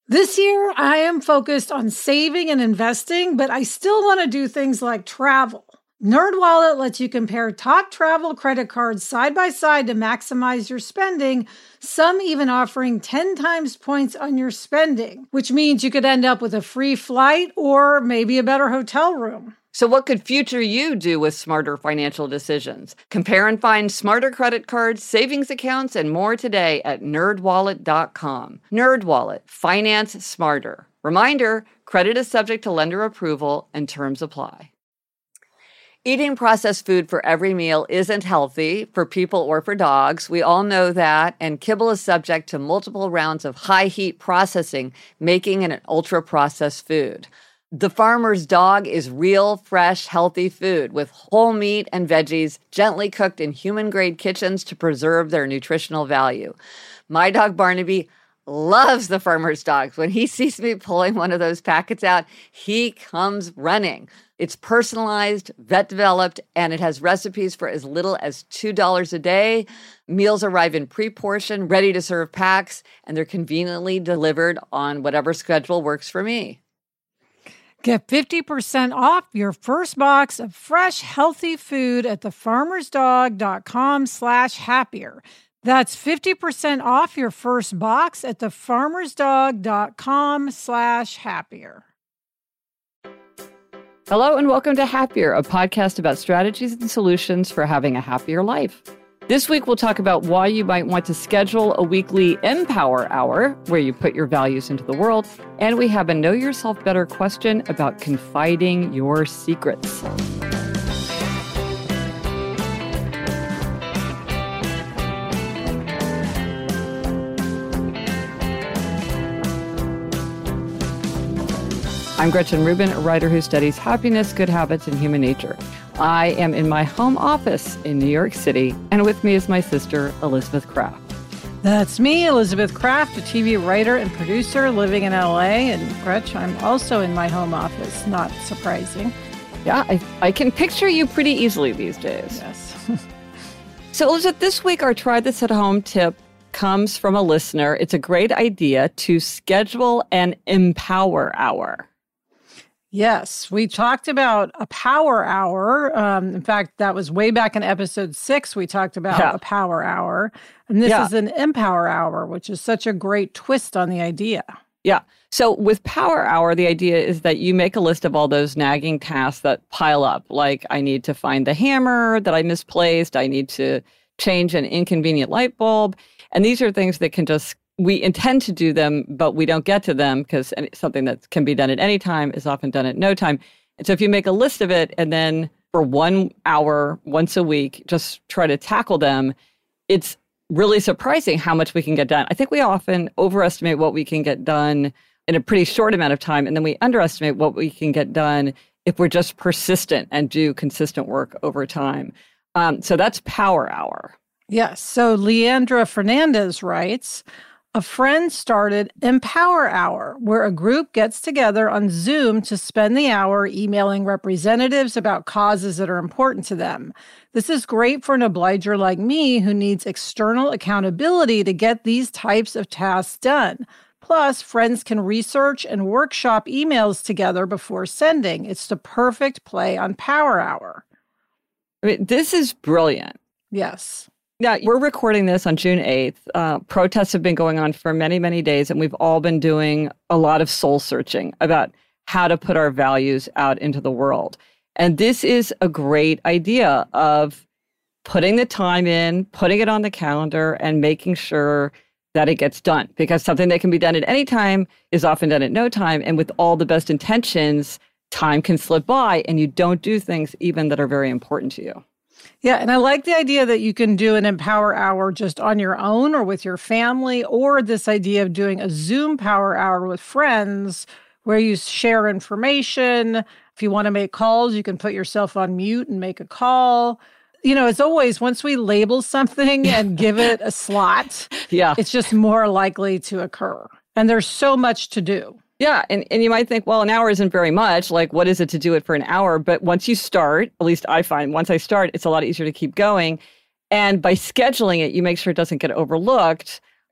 This year, I am focused on saving and investing, but I still want to do things like travel. NerdWallet lets you compare top travel credit cards side by side to maximize your spending, some even offering 10 times points on your spending, which means you could end up with a free flight or maybe a better hotel room. So what could future you do with smarter financial decisions? Compare and find smarter credit cards, savings accounts, and more today at nerdwallet.com. NerdWallet, finance smarter. Reminder, credit is subject to lender approval and terms apply. Eating processed food for every meal isn't healthy for people or for dogs. We all know that, and kibble is subject to multiple rounds of high heat processing, making it an ultra-processed food. The Farmer's Dog is real, fresh, healthy food with whole meat and veggies gently cooked in human-grade kitchens to preserve their nutritional value. My dog Barnaby loves the Farmer's Dog. When he sees me pulling one of those packets out, he comes running. It's personalized, vet-developed, and it has recipes for as little as $2 a day. Meals arrive in pre-portioned, ready-to-serve packs, and they're conveniently delivered on whatever schedule works for me. Get 50% off your first box of fresh, healthy food at thefarmersdog.com/happier. That's 50% off your first box at thefarmersdog.com/happier. Hello and welcome to Happier, a podcast about strategies and solutions for having a happier life. This week, we'll talk about why you might want to schedule a weekly Empower Hour where you put your values into the world. And we have a Know Yourself Better question about confiding your secrets. I'm Gretchen Rubin, a writer who studies happiness, good habits, and human nature. I am in my home office in New York City, and with me is my sister, Elizabeth Craft. That's me, Elizabeth Craft, a TV writer and producer living in LA. And Gretchen, I'm also in my home office, not surprising. Yeah, I can picture you pretty easily these days. Yes. So, Elizabeth, this week our Try This at Home tip comes from a listener. It's a great idea to schedule an Empower Hour. Yes, we talked about a power hour. In fact, that was way back in episode 6. We talked about a power hour. And this is an Empower Hour, which is such a great twist on the idea. Yeah. So with Power Hour, the idea is that you make a list of all those nagging tasks that pile up. Like, I need to find the hammer that I misplaced. I need to change an inconvenient light bulb. And these are things that can just, we intend to do them, but we don't get to them because something that can be done at any time is often done at no time. And so if you make a list of it and then for 1 hour, once a week, just try to tackle them, it's really surprising how much we can get done. I think we often overestimate what we can get done in a pretty short amount of time, and then we underestimate what we can get done if we're just persistent and do consistent work over time. So that's Power Hour. Yes. So Leandra Fernandez writes, a friend started Empower Hour, where a group gets together on Zoom to spend the hour emailing representatives about causes that are important to them. This is great for an obliger like me who needs external accountability to get these types of tasks done. Plus, friends can research and workshop emails together before sending. It's the perfect play on Power Hour. I mean, this is brilliant. Yes. Yeah, we're recording this on June 8th. Protests have been going on for many, many days, and we've all been doing a lot of soul searching about how to put our values out into the world. And this is a great idea of putting the time in, putting it on the calendar, and making sure that it gets done. Because something that can be done at any time is often done at no time. And with all the best intentions, time can slip by, and you don't do things even that are very important to you. Yeah, and I like the idea that you can do an Empower Hour just on your own or with your family, or this idea of doing a Zoom Power Hour with friends where you share information. If you want to make calls, you can put yourself on mute and make a call. You know, it's always, once we label something and give it a slot, it's just more likely to occur. And there's so much to do. Yeah, and you might think, well, an hour isn't very much. Like, what is it to do it for an hour? But once you start, at least I find, once I start, it's a lot easier to keep going. And by scheduling it, you make sure it doesn't get overlooked.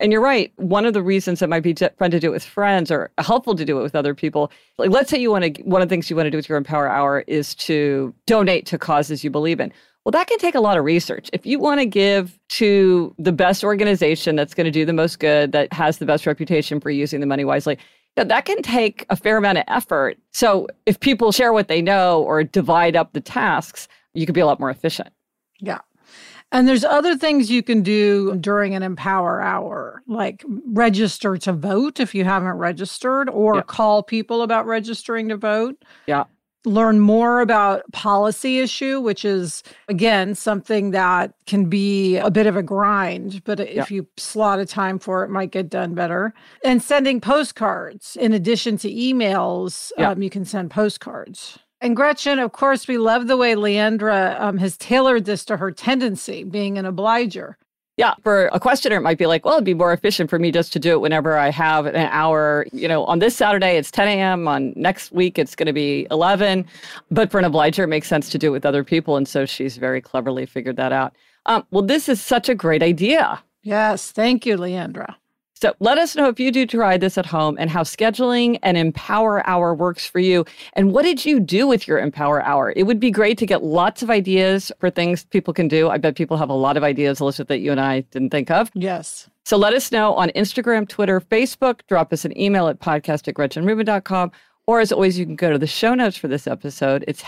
And you're right. One of the reasons it might be fun to do it with friends or helpful to do it with other people, like let's say one of the things you want to do with your Empower Hour is to donate to causes you believe in. Well, that can take a lot of research. If you want to give to the best organization that's going to do the most good, that has the best reputation for using the money wisely, that can take a fair amount of effort. So if people share what they know or divide up the tasks, you could be a lot more efficient. Yeah. And there's other things you can do during an Empower Hour, like register to vote if you haven't registered, or call people about registering to vote. Yeah. Learn more about policy issue, which is, again, something that can be a bit of a grind, but if you slot a time for it, might get done better. And sending postcards. In addition to emails, you can send postcards. And Gretchen, of course, we love the way Leandra has tailored this to her tendency, being an obliger. Yeah, for a questioner, it might be like, well, it'd be more efficient for me just to do it whenever I have an hour. On this Saturday, it's 10 a.m. On next week, it's going to be 11. But for an obliger, it makes sense to do it with other people. And so she's very cleverly figured that out. Well, this is such a great idea. Yes. Thank you, Leandra. So let us know if you do try this at home and how scheduling an Empower Hour works for you. And what did you do with your Empower Hour? It would be great to get lots of ideas for things people can do. I bet people have a lot of ideas, Elizabeth, that you and I didn't think of. Yes. So let us know on Instagram, Twitter, Facebook. Drop us an email at podcast@gretchenrubin.com. Or as always, you can go to the show notes for this episode. It's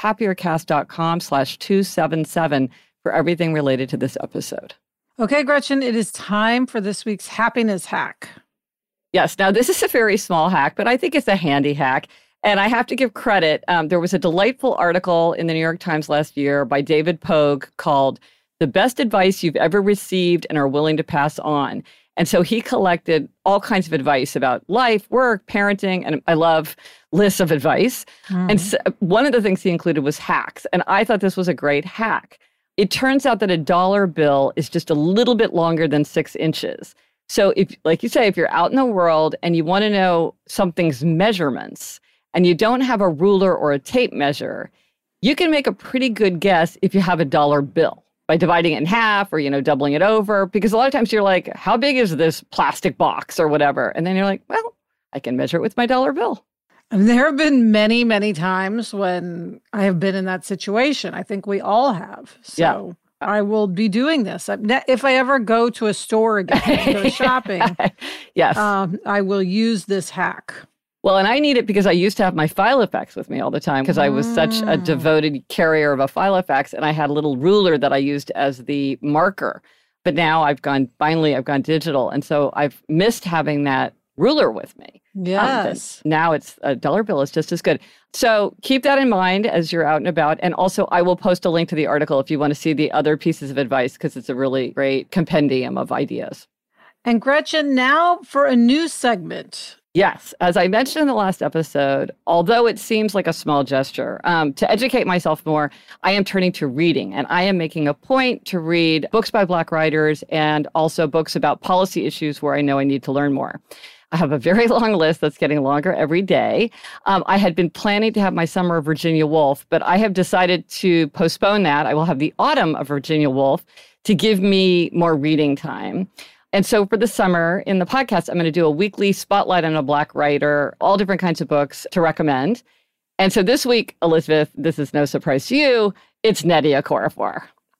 happiercast.com/277 for everything related to this episode. Okay, Gretchen, it is time for this week's happiness hack. Yes. Now, this is a very small hack, but I think it's a handy hack. And I have to give credit. There was a delightful article in the New York Times last year by David Pogue called The Best Advice You've Ever Received and Are Willing to Pass On. And so he collected all kinds of advice about life, work, parenting, and I love lists of advice. And so one of the things he included was hacks. And I thought this was a great hack. It turns out that a dollar bill is just a little bit longer than 6 inches. So if, like you say, if you're out in the world and you want to know something's measurements and you don't have a ruler or a tape measure, you can make a pretty good guess if you have a dollar bill by dividing it in half or, doubling it over. Because a lot of times you're like, how big is this plastic box or whatever? And then you're like, well, I can measure it with my dollar bill. And there have been many, many times when I have been in that situation. I think we all have. So I will be doing this. If I ever go to a store again, go shopping, yes, I will use this hack. Well, and I need it because I used to have my Filofax with me all the time because I was such a devoted carrier of a Filofax, and I had a little ruler that I used as the marker. But now I've gone digital. And so I've missed having that ruler with me. Yes. Now it's a dollar bill is just as good. So keep that in mind as you're out and about. And also I will post a link to the article if you want to see the other pieces of advice, because it's a really great compendium of ideas. And Gretchen, now for a new segment. Yes. As I mentioned in the last episode, although it seems like a small gesture, to educate myself more, I am turning to reading. And I am making a point to read books by Black writers and also books about policy issues where I know I need to learn more. I have a very long list that's getting longer every day. I had been planning to have my summer of Virginia Woolf, but I have decided to postpone that. I will have the autumn of Virginia Woolf to give me more reading time. And so for the summer in the podcast, I'm going to do a weekly spotlight on a Black writer, all different kinds of books to recommend. And so this week, Elizabeth, this is no surprise to you, it's Nnedi Okorafor.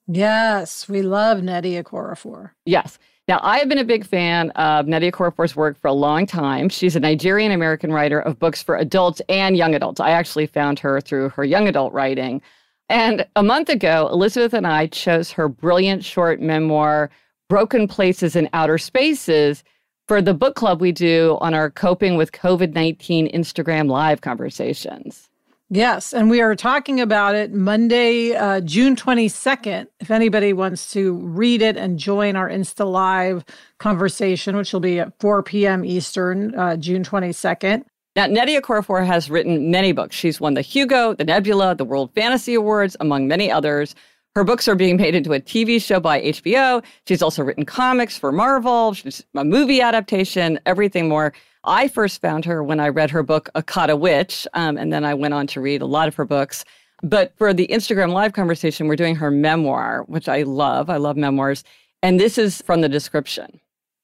Yes, we love Nnedi Okorafor. Yes. Now, I have been a big fan of Nnedi Okorafor's work for a long time. She's a Nigerian-American writer of books for adults and young adults. I actually found her through her young adult writing. And a month ago, Elizabeth and I chose her brilliant short memoir, Broken Places in Outer Spaces, for the book club we do on our Coping with COVID-19 Instagram Live conversations. Yes, and we are talking about it Monday, June 22nd. If anybody wants to read it and join our Insta Live conversation, which will be at 4 p.m. Eastern, June 22nd. Now, Nnedi Okorafor has written many books. She's won the Hugo, the Nebula, the World Fantasy Awards, among many others. Her books are being made into a TV show by HBO. She's also written comics for Marvel. She's a movie adaptation, everything more. I first found her when I read her book, Akata Witch, and then I went on to read a lot of her books. But for the Instagram Live conversation, we're doing her memoir, which I love. I love memoirs. And this is from the description.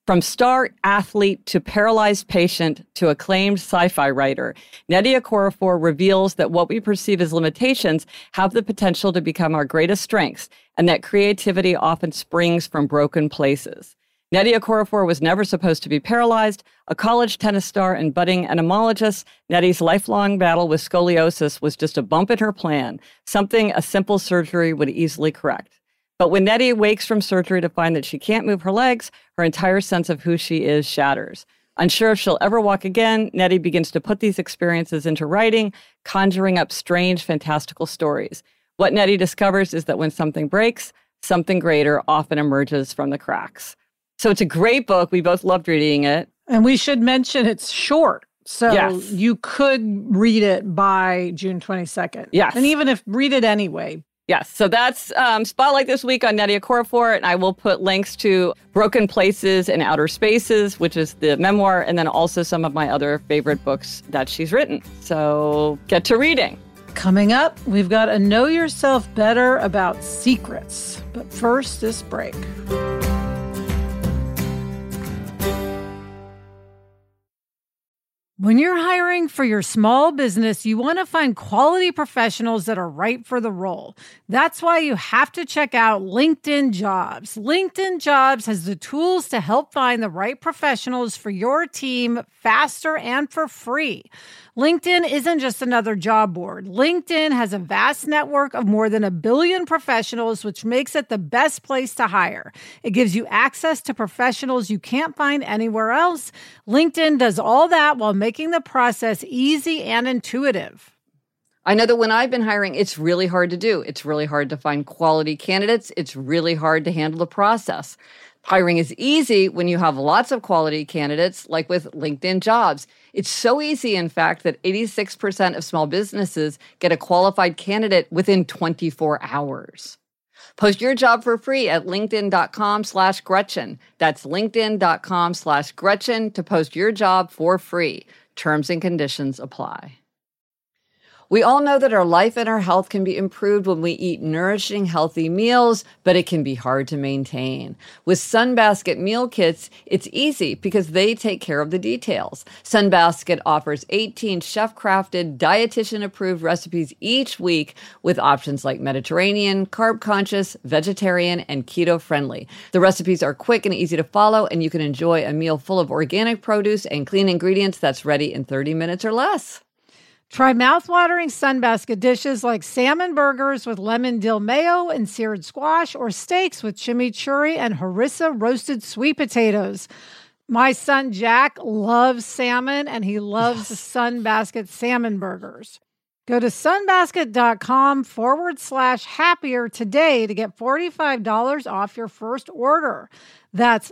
From star athlete to paralyzed patient to acclaimed sci-fi writer, Nnedi Okorafor reveals that what we perceive as limitations have the potential to become our greatest strengths, and that creativity often springs from broken places. Nnedi Okorafor was never supposed to be paralyzed. A college tennis star and budding entomologist, Nnedi's lifelong battle with scoliosis was just a bump in her plan, something a simple surgery would easily correct. But when Nnedi wakes from surgery to find that she can't move her legs, her entire sense of who she is shatters. Unsure if she'll ever walk again, Nnedi begins to put these experiences into writing, conjuring up strange, fantastical stories. What Nnedi discovers is that when something breaks, something greater often emerges from the cracks. So it's a great book. We both loved reading it. And we should mention it's short. So yes. You could read it by June 22nd. Yes. And even if read it anyway. Yes, so that's Spotlight this week on Nnedi Okorafor, and I will put links to Broken Places and Outer Spaces, which is the memoir, and then also some of my other favorite books that she's written. So get to reading. Coming up, we've got a Know Yourself Better about secrets. But first, this break. When you're hiring for your small business, you want to find quality professionals that are right for the role. That's why you have to check out LinkedIn Jobs. LinkedIn Jobs has the tools to help find the right professionals for your team faster and for free. LinkedIn isn't just another job board. LinkedIn has a vast network of more than 1 billion professionals, which makes it the best place to hire. It gives you access to professionals you can't find anywhere else. LinkedIn does all that while making the process easy and intuitive. I know that when I've been hiring, it's really hard to do. It's really hard to find quality candidates. It's really hard to handle the process. Hiring is easy when you have lots of quality candidates, like with LinkedIn Jobs. It's so easy, in fact, that 86% of small businesses get a qualified candidate within 24 hours. Post your job for free at linkedin.com/Gretchen. That's linkedin.com/Gretchen to post your job for free. Terms and conditions apply. We all know that our life and our health can be improved when we eat nourishing, healthy meals, but it can be hard to maintain. With Sunbasket meal kits, it's easy because they take care of the details. Sunbasket offers 18 chef-crafted, dietitian-approved recipes each week with options like Mediterranean, carb-conscious, vegetarian, and keto-friendly. The recipes are quick and easy to follow, and you can enjoy a meal full of organic produce and clean ingredients that's ready in 30 minutes or less. Try mouthwatering Sunbasket dishes like salmon burgers with lemon dill mayo and seared squash, or steaks with chimichurri and harissa roasted sweet potatoes. My son Jack loves salmon, and he loves Sunbasket salmon burgers. Go to sunbasket.com/happier today to get $45 off your first order. That's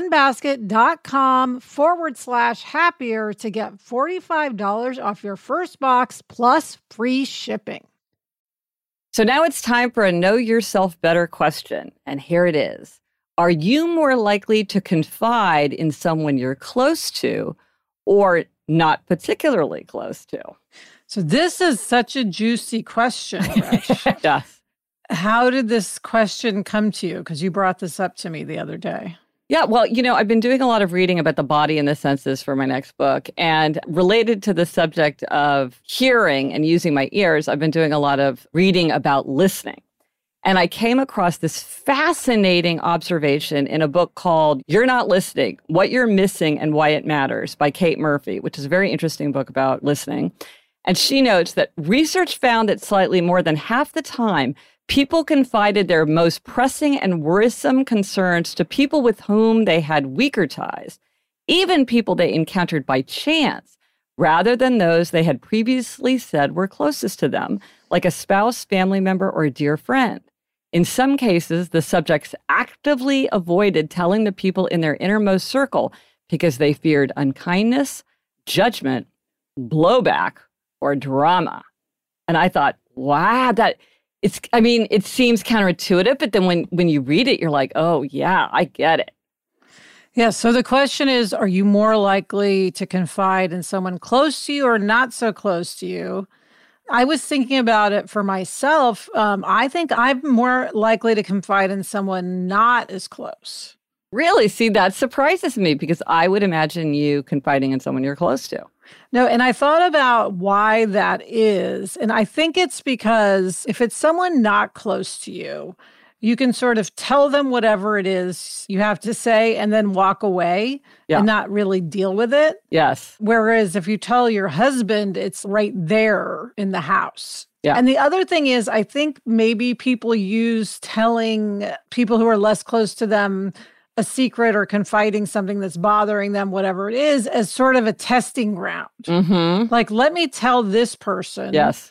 sunbasket.com/happier to get $45 off your first box plus free shipping. So now it's time for a Know Yourself Better question. And here it is. Are you more likely to confide in someone you're close to or not particularly close to? So this is such a juicy question, Gretch. Yes. How did this question come to you? Because you brought this up to me the other day. Yeah, well, I've been doing a lot of reading about the body and the senses for my next book. And related to the subject of hearing and using my ears, I've been doing a lot of reading about listening. And I came across this fascinating observation in a book called You're Not Listening, What You're Missing and Why It Matters by Kate Murphy, which is a very interesting book about listening. And she notes that research found that slightly more than half the time, people confided their most pressing and worrisome concerns to people with whom they had weaker ties, even people they encountered by chance, rather than those they had previously said were closest to them, like a spouse, family member, or a dear friend. In some cases, the subjects actively avoided telling the people in their innermost circle because they feared unkindness, judgment, blowback, or drama. And I thought, wow, it seems counterintuitive, but then when you read it, you're like, oh, yeah, I get it. Yeah, so the question is, are you more likely to confide in someone close to you or not so close to you? I was thinking about it for myself. I think I'm more likely to confide in someone not as close. Really? See, that surprises me because I would imagine you confiding in someone you're close to. No, and I thought about why that is. And I think it's because if it's someone not close to you, you can sort of tell them whatever it is you have to say and then walk away and not really deal with it. Yes. Whereas if you tell your husband, it's right there in the house. Yeah. And the other thing is, I think maybe people use telling people who are less close to them a secret or confiding something that's bothering them, whatever it is, as sort of a testing ground. Mm-hmm. Like, let me tell this person yes,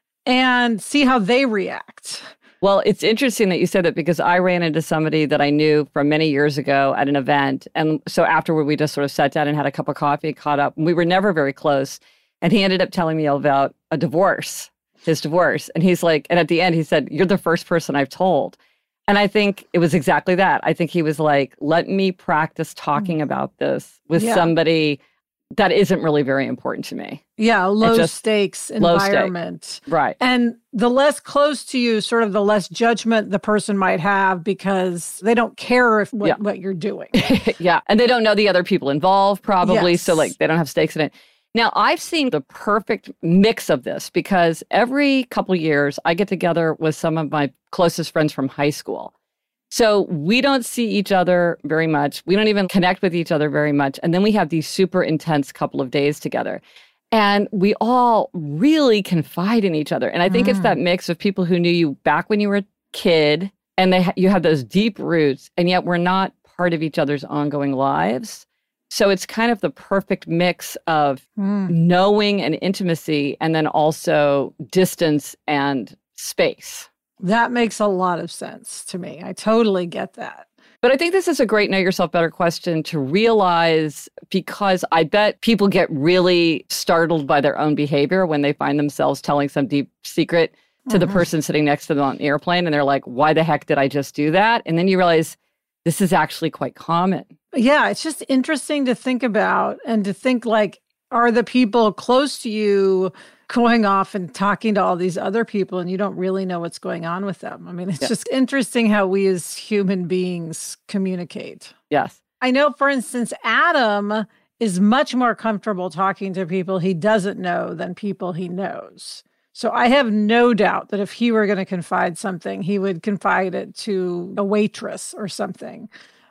and see how they react. Well, it's interesting that you said that because I ran into somebody that I knew from many years ago at an event. And so afterward, we just sort of sat down and had a cup of coffee, caught up. We were never very close. And he ended up telling me about a divorce, his divorce. And he's like, and at the end, he said, "You're the first person I've told." And I think it was exactly that. I think he was like, let me practice talking about this with somebody that isn't really very important to me. Yeah, low stakes environment. Right. And the less close to you, sort of the less judgment the person might have because they don't care what you're doing. Yeah. And they don't know the other people involved probably. Yes. So like they don't have stakes in it. Now, I've seen the perfect mix of this because every couple of years I get together with some of my closest friends from high school. So we don't see each other very much. We don't even connect with each other very much. And then we have these super intense couple of days together. And we all really confide in each other. And I think it's that mix of people who knew you back when you were a kid and you have those deep roots, and yet we're not part of each other's ongoing lives. So it's kind of the perfect mix of knowing and intimacy and then also distance and space. That makes a lot of sense to me. I totally get that. But I think this is a great know yourself better question to realize, because I bet people get really startled by their own behavior when they find themselves telling some deep secret to the person sitting next to them on an airplane. And they're like, why the heck did I just do that? And then you realize this is actually quite common. Yeah, it's just interesting to think about and to think like, are the people close to you going off and talking to all these other people and you don't really know what's going on with them? I mean, it's just interesting how we as human beings communicate. Yes. I know, for instance, Adam is much more comfortable talking to people he doesn't know than people he knows. So I have no doubt that if he were going to confide something, he would confide it to a waitress or something,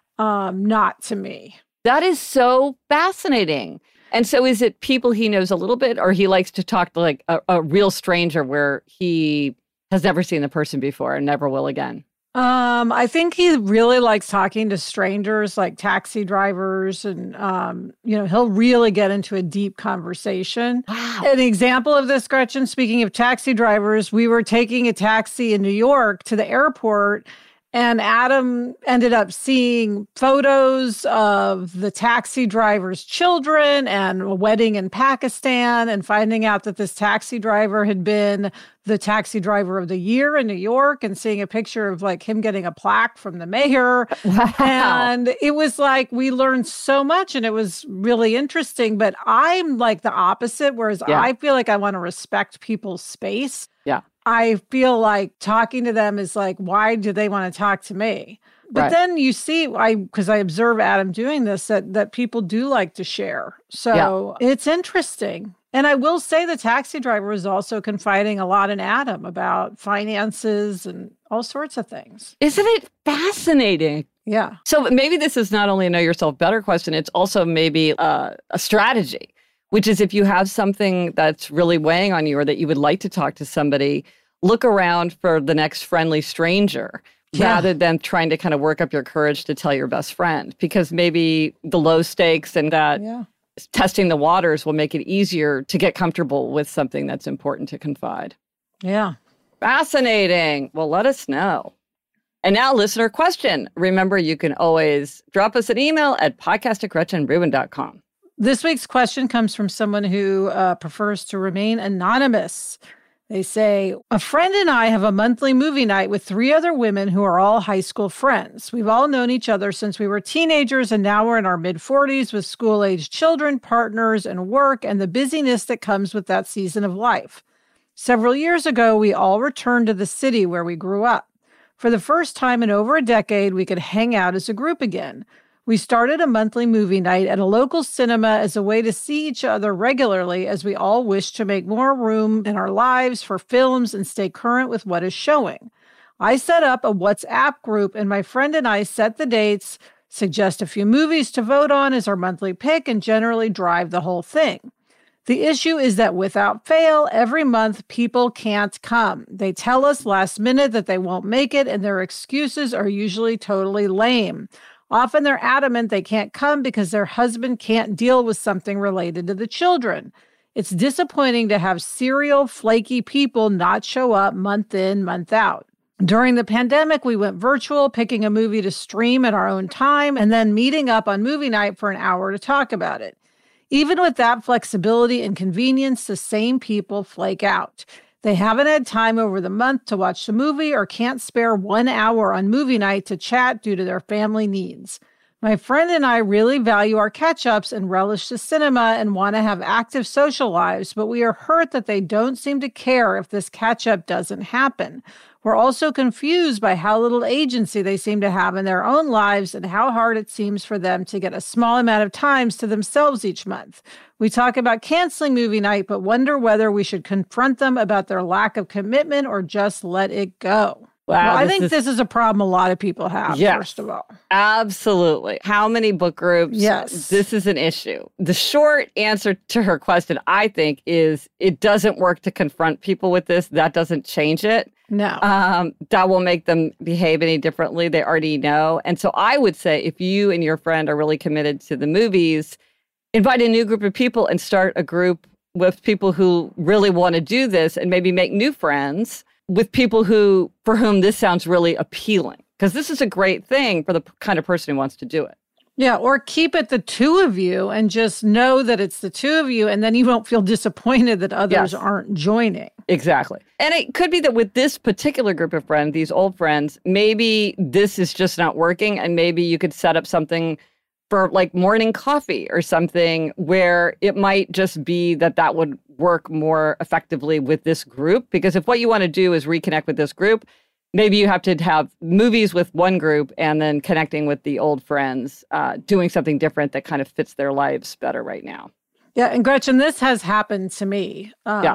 not to me. That is so fascinating. And so is it people he knows a little bit, or he likes to talk to like a real stranger where he has never seen the person before and never will again? I think he really likes talking to strangers like taxi drivers and, he'll really get into a deep conversation. Wow. An example of this, Gretchen, speaking of taxi drivers, we were taking a taxi in New York to the airport, and Adam ended up seeing photos of the taxi driver's children and a wedding in Pakistan, and finding out that this taxi driver had been the taxi driver of the year in New York, and seeing a picture of like him getting a plaque from the mayor. Wow. And it was like, we learned so much and it was really interesting, but I'm like the opposite, whereas I feel like I want to respect people's space. Yeah. I feel like talking to them is like, why do they want to talk to me? But then you see, because I observe Adam doing this, that people do like to share. So it's interesting. And I will say the taxi driver was also confiding a lot in Adam about finances and all sorts of things. Isn't it fascinating? Yeah. So maybe this is not only a know yourself better question, it's also maybe a strategy, which is if you have something that's really weighing on you or that you would like to talk to somebody, look around for the next friendly stranger rather than trying to kind of work up your courage to tell your best friend, because maybe the low stakes and that testing the waters will make it easier to get comfortable with something that's important to confide. Yeah. Fascinating. Well, let us know. And now, listener question. Remember, you can always drop us an email at podcast@GretchenRubin.com. This week's question comes from someone who prefers to remain anonymous. They say, a friend and I have a monthly movie night with 3 other women who are all high school friends. We've all known each other since we were teenagers, and now we're in our mid-40s with school-aged children, partners, and work, and the busyness that comes with that season of life. Several years ago, we all returned to the city where we grew up. For the first time in over a decade, we could hang out as a group again. We started a monthly movie night at a local cinema as a way to see each other regularly, as we all wish to make more room in our lives for films and stay current with what is showing. I set up a WhatsApp group, and my friend and I set the dates, suggest a few movies to vote on as our monthly pick, and generally drive the whole thing. The issue is that without fail, every month people can't come. They tell us last minute that they won't make it, and their excuses are usually totally lame. Often they're adamant they can't come because their husband can't deal with something related to the children. It's disappointing to have serial, flaky people not show up month in, month out. During the pandemic, we went virtual, picking a movie to stream at our own time, and then meeting up on movie night for an hour to talk about it. Even with that flexibility and convenience, the same people flake out. They haven't had time over the month to watch the movie or can't spare 1 hour on movie night to chat due to their family needs. My friend and I really value our catch-ups and relish the cinema and want to have active social lives, but we are hurt that they don't seem to care if this catch-up doesn't happen. We're also confused by how little agency they seem to have in their own lives and how hard it seems for them to get a small amount of times to themselves each month. We talk about canceling movie night, but wonder whether we should confront them about their lack of commitment or just let it go. Wow, well, I think this is a problem a lot of people have, first of all. Absolutely. How many book groups? Yes. This is an issue. The short answer to her question, I think, is it doesn't work to confront people with this. That doesn't change it. No. That will make them behave any differently. They already know. And so I would say if you and your friend are really committed to the movies, invite a new group of people and start a group with people who really want to do this and maybe make new friends with people for whom this sounds really appealing. Because this is a great thing for the kind of person who wants to do it. Yeah, or keep it the two of you and just know that it's the two of you, and then you won't feel disappointed that others aren't joining. Exactly. And it could be that with this particular group of friends, these old friends, maybe this is just not working, and maybe you could set up something for like morning coffee or something where it might just be that would work more effectively with this group. Because if what you want to do is reconnect with this group, maybe you have to have movies with one group and then connecting with the old friends, doing something different that kind of fits their lives better right now. Yeah, and Gretchen, this has happened to me.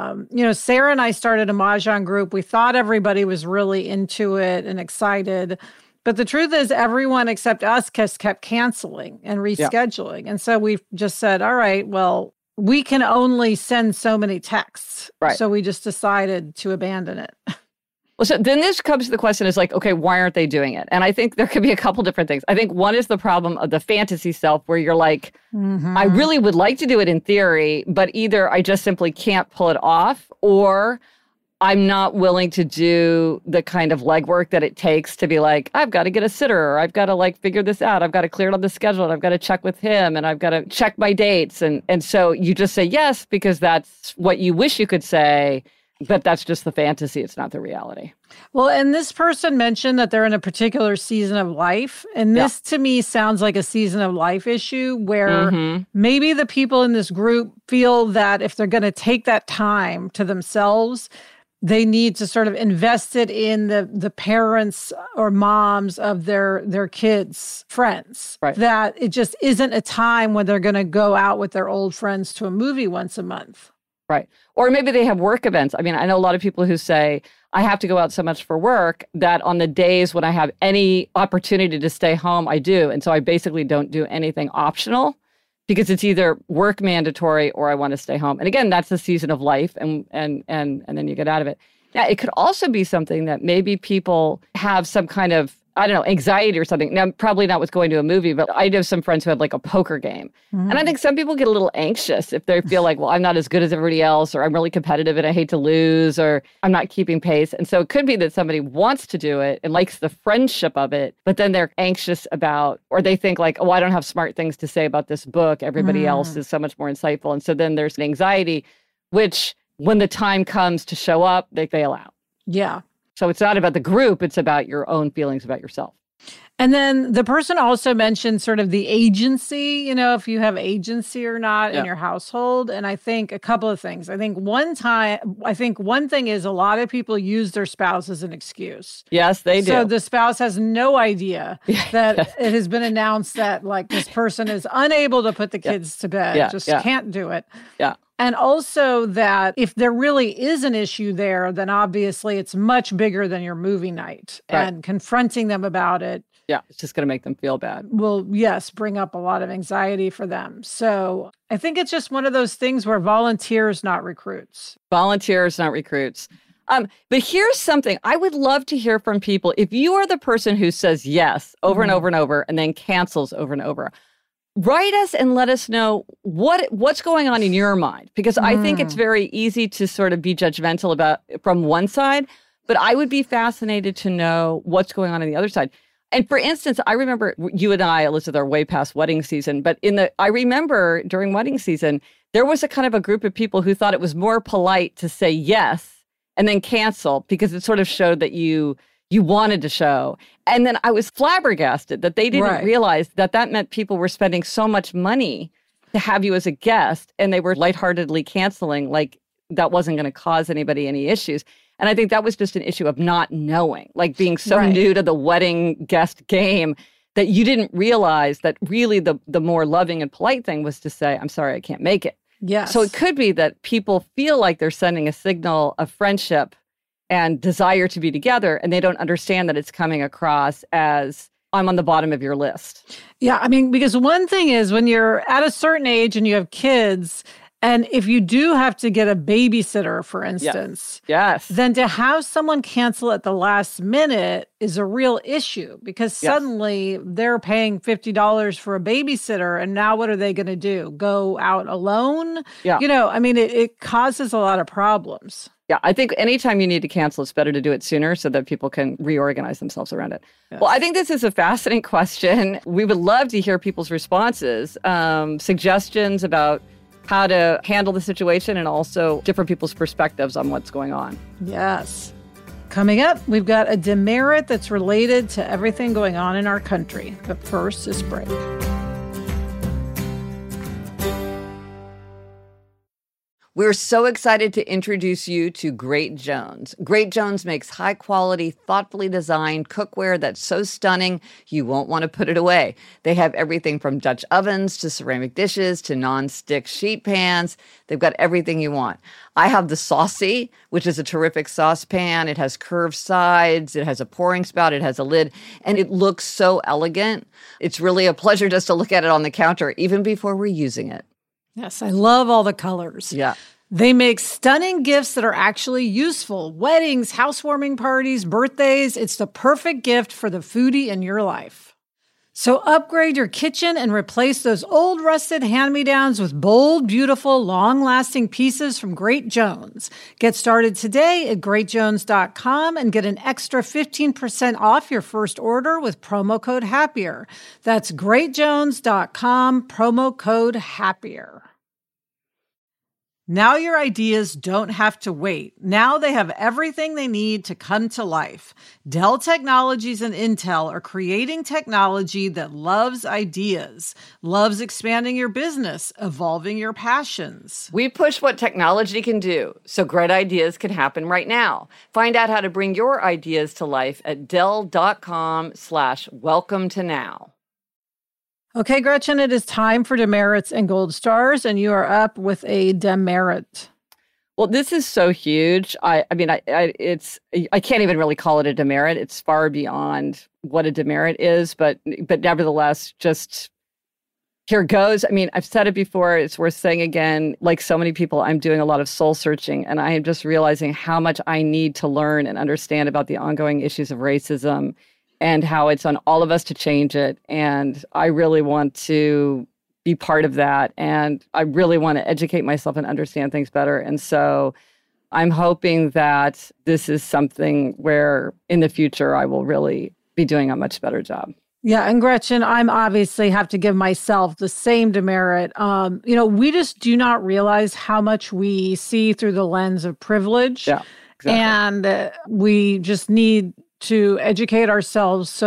Sarah and I started a Mahjong group. We thought everybody was really into it and excited. But the truth is everyone except us just kept canceling and rescheduling. Yeah. And so we've just said, all right, well, we can only send so many texts. Right. So we just decided to abandon it. Well, so then this comes to the question is like, okay, why aren't they doing it? And I think there could be a couple different things. I think one is the problem of the fantasy self where you're like, I really would like to do it in theory, but either I just simply can't pull it off, or I'm not willing to do the kind of legwork that it takes to be like, I've got to get a sitter, or I've got to like figure this out. I've got to clear it on the schedule, and I've got to check with him, and I've got to check my dates. And so you just say yes because that's what you wish you could say, but that's just the fantasy. It's not the reality. Well, and this person mentioned that they're in a particular season of life. And this to me sounds like a season of life issue where maybe the people in this group feel that if they're going to take that time to themselves, they need to sort of invest it in the parents or moms of their kids' friends. Right. That it just isn't a time when they're going to go out with their old friends to a movie once a month. Right. Or maybe they have work events. I mean, I know a lot of people who say, I have to go out so much for work that on the days when I have any opportunity to stay home, I do. And so I basically don't do anything optional because it's either work mandatory or I want to stay home. And again, that's the season of life and then you get out of it. Now, it could also be something that maybe people have some kind of, I don't know, anxiety or something. Now, probably not with going to a movie, but I know some friends who have like a poker game. And I think some people get a little anxious if they feel like, well, I'm not as good as everybody else, or I'm really competitive and I hate to lose, or I'm not keeping pace. And so it could be that somebody wants to do it and likes the friendship of it, but then they're anxious about, or they think like, oh, I don't have smart things to say about this book. Everybody else is so much more insightful. And so then there's an anxiety, which when the time comes to show up, they fail out. Yeah. So it's not about the group, it's about your own feelings about yourself. And then the person also mentioned sort of the agency, if you have agency or not in your household. And I think a couple of things. I think one thing is a lot of people use their spouse as an excuse. Yes, they do. So the spouse has no idea that it has been announced that like this person is unable to put the kids to bed, can't do it. Yeah. And also that if there really is an issue there, then obviously it's much bigger than your movie night. Right. And confronting them about it. Yeah, it's just going to make them feel bad. Will, yes, bring up a lot of anxiety for them. So I think it's just one of those things where volunteers, not recruits. Volunteers, not recruits. But here's something. I would love to hear from people. If you are the person who says yes over and over and over and then cancels over and over, write us and let us know what's going on in your mind. Because I think it's very easy to sort of be judgmental about from one side, but I would be fascinated to know what's going on the other side. And for instance, I remember you and I, Elizabeth, are way past wedding season, but I remember during wedding season, there was a kind of a group of people who thought it was more polite to say yes and then cancel because it sort of showed that you wanted to show. And then I was flabbergasted that they didn't realize that meant people were spending so much money to have you as a guest, and they were lightheartedly canceling like that wasn't going to cause anybody any issues. And I think that was just an issue of not knowing, like being so new to the wedding guest game that you didn't realize that really the more loving and polite thing was to say, I'm sorry, I can't make it. Yes. So it could be that people feel like they're sending a signal of friendship and desire to be together, and they don't understand that it's coming across as I'm on the bottom of your list. Yeah, I mean, because one thing is when you're at a certain age and you have kids, and if you do have to get a babysitter, for instance, then to have someone cancel at the last minute is a real issue because suddenly they're paying $50 for a babysitter. And now what are they going to do? Go out alone? Yeah. I mean, it causes a lot of problems. Yeah, I think anytime you need to cancel, it's better to do it sooner so that people can reorganize themselves around it. Yes. Well, I think this is a fascinating question. We would love to hear people's responses, suggestions about how to handle the situation and also different people's perspectives on what's going on. Yes. Coming up, we've got a demerit that's related to everything going on in our country. But first, this break. We're so excited to introduce you to Great Jones. Great Jones makes high-quality, thoughtfully designed cookware that's so stunning you won't want to put it away. They have everything from Dutch ovens to ceramic dishes to non-stick sheet pans. They've got everything you want. I have the Saucy, which is a terrific saucepan. It has curved sides. It has a pouring spout. It has a lid. And it looks so elegant. It's really a pleasure just to look at it on the counter, even before we're using it. Yes, I love all the colors. Yeah. They make stunning gifts that are actually useful. Weddings, housewarming parties, birthdays. It's the perfect gift for the foodie in your life. So upgrade your kitchen and replace those old rusted hand-me-downs with bold, beautiful, long-lasting pieces from Great Jones. Get started today at greatjones.com and get an extra 15% off your first order with promo code HAPPIER. That's greatjones.com, promo code HAPPIER. Now your ideas don't have to wait. Now they have everything they need to come to life. Dell Technologies and Intel are creating technology that loves ideas, loves expanding your business, evolving your passions. We push what technology can do, so great ideas can happen right now. Find out how to bring your ideas to life at Dell.com/welcome to now. Okay, Gretchen, it is time for demerits and gold stars, and you are up with a demerit. Well, this is so huge. I can't even really call it a demerit. It's far beyond what a demerit is, but nevertheless, just here goes. I mean, I've said it before. It's worth saying again. Like so many people, I'm doing a lot of soul searching, and I am just realizing how much I need to learn and understand about the ongoing issues of racism and how it's on all of us to change it. And I really want to be part of that. And I really want to educate myself and understand things better. And so I'm hoping that this is something where in the future I will really be doing a much better job. Yeah. And Gretchen, I'm obviously have to give myself the same demerit. We just do not realize how much we see through the lens of privilege. Yeah, exactly. And we just need to educate ourselves so that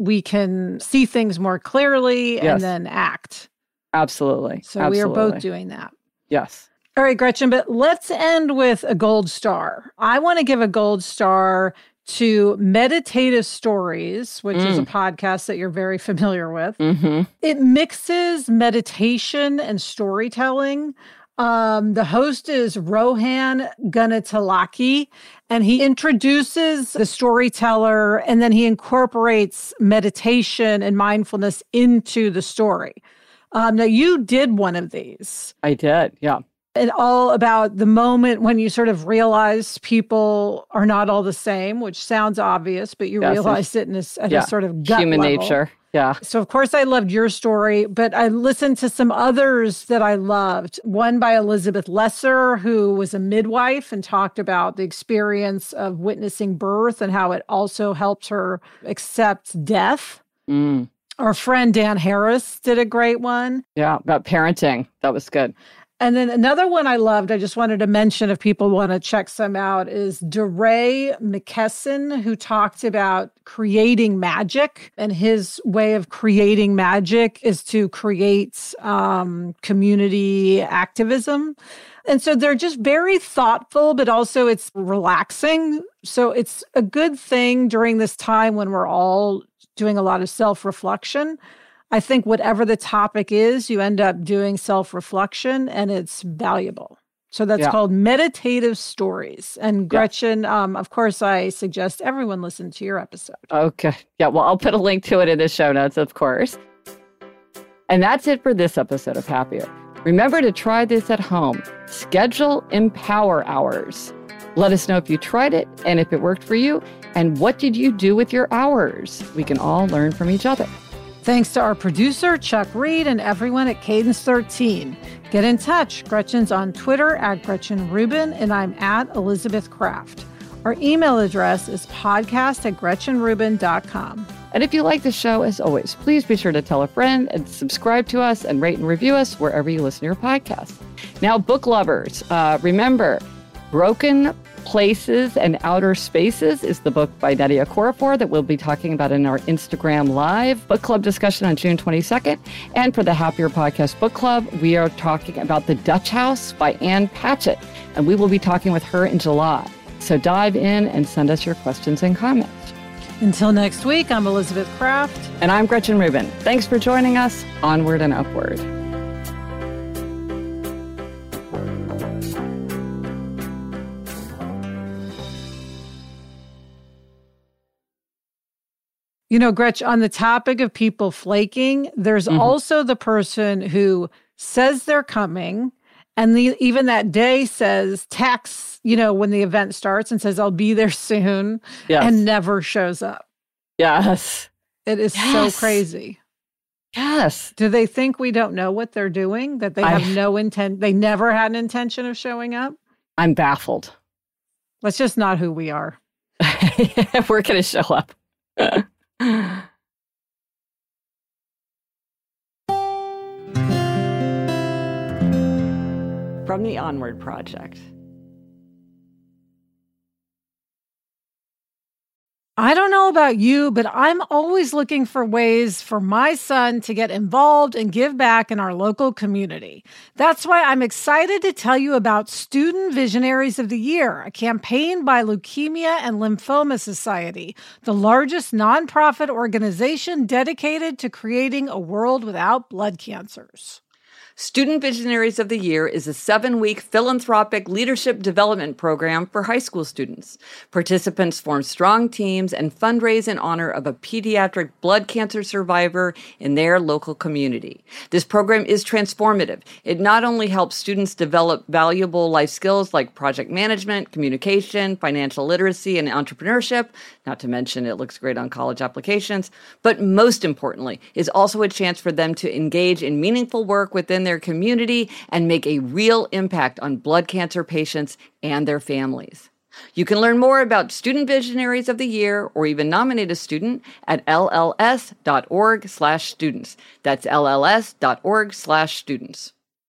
we can see things more clearly and Yes. then act. Absolutely. So we are both doing that. Yes. All right, Gretchen, but let's end with a gold star. I want to give a gold star to Meditative Stories, which is a podcast that you're very familiar with. Mm-hmm. It mixes meditation and storytelling. The host is Rohan Gunatilaki, and he introduces the storyteller, and then he incorporates meditation and mindfulness into the story. Now, you did one of these. I did. Yeah. And all about the moment when you sort of realized people are not all the same, which sounds obvious, but you realized it at a sort of gut human level. nature. Yeah. So, of course, I loved your story, but I listened to some others that I loved. One by Elizabeth Lesser, who was a midwife and talked about the experience of witnessing birth and how it also helped her accept death. Our friend Dan Harris did a great one. Yeah, about parenting. That was good. And then another one I loved, I just wanted to mention if people want to check some out, is DeRay McKesson, who talked about creating magic. And his way of creating magic is to create community activism. And so they're just very thoughtful, but also it's relaxing. So it's a good thing during this time when we're all doing a lot of self-reflection. I think whatever the topic is, you end up doing self-reflection and it's valuable. So that's called Meditative Stories. And Gretchen, of course, I suggest everyone listen to your episode. Okay. Yeah, well, I'll put a link to it in the show notes, of course. And that's it for this episode of Happier. Remember to try this at home. Schedule Empower Hours. Let us know if you tried it and if it worked for you. And what did you do with your hours? We can all learn from each other. Thanks to our producer, Chuck Reed, and everyone at Cadence 13. Get in touch. Gretchen's on Twitter at Gretchen Rubin, and I'm at Elizabeth Kraft. Our email address is podcast@GretchenRubin.com. And if you like the show, as always, please be sure to tell a friend and subscribe to us and rate and review us wherever you listen to your podcast. Now, book lovers, remember, Broken Places and Outer Spaces is the book by Nadia Korafor that we'll be talking about in our Instagram Live book club discussion on June 22nd. And for the Happier Podcast Book Club, we are talking about The Dutch House by Ann Patchett, and we will be talking with her in July. So dive in and send us your questions and comments. Until next week, I'm Elizabeth Kraft. And I'm Gretchen Rubin. Thanks for joining us. Onward and upward. You know, Gretch, on the topic of people flaking, there's also the person who says they're coming and even that day says, texts, when the event starts and says, I'll be there soon, and never shows up. Yes. It is so crazy. Yes. Do they think we don't know what they're doing? That they have no intent? They never had an intention of showing up? I'm baffled. That's just not who we are. We're going to show up. From the Onward Project. I don't know about you, but I'm always looking for ways for my son to get involved and give back in our local community. That's why I'm excited to tell you about Student Visionaries of the Year, a campaign by Leukemia and Lymphoma Society, the largest nonprofit organization dedicated to creating a world without blood cancers. Student Visionaries of the Year is a 7-week philanthropic leadership development program for high school students. Participants form strong teams and fundraise in honor of a pediatric blood cancer survivor in their local community. This program is transformative. It not only helps students develop valuable life skills like project management, communication, financial literacy, and entrepreneurship, not to mention it looks great on college applications, but most importantly, is also a chance for them to engage in meaningful work within their community and make a real impact on blood cancer patients and their families. You can learn more about Student Visionaries of the Year or even nominate a student at lls.org/students. That's lls.org/students.